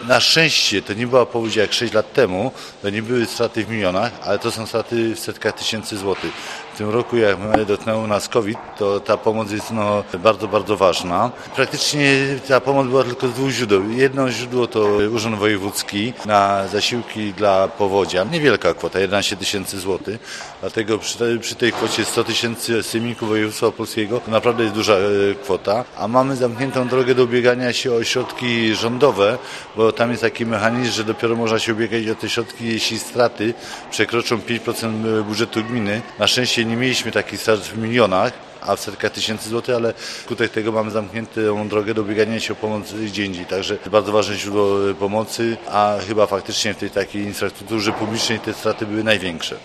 Na szczęście to nie była powódź jak 6 lat temu, to nie były straty w milionach, ale to są straty w setkach tysięcy złotych. W tym roku, jak dotknął nas COVID, to ta pomoc jest bardzo, bardzo ważna. Praktycznie ta pomoc była tylko z dwóch źródeł. Jedno źródło to Urząd Wojewódzki na zasiłki dla powodzian. Niewielka kwota, 11 tysięcy złotych. Dlatego przy tej kwocie 100 tysięcy z Sejmiku Województwa Opolskiego to naprawdę jest duża kwota. A mamy zamkniętą drogę do ubiegania się o środki rządowe, bo tam jest taki mechanizm, że dopiero można się ubiegać o te środki, jeśli straty przekroczą 5% budżetu gminy. Na szczęście nie mieliśmy takich strat w milionach, a w setkach tysięcy złotych, ale wskutek tego mamy zamkniętą drogę do ubiegania się o pomoc gdzie indziej. Także bardzo ważne źródło pomocy, a chyba faktycznie w tej takiej infrastrukturze publicznej te straty były największe.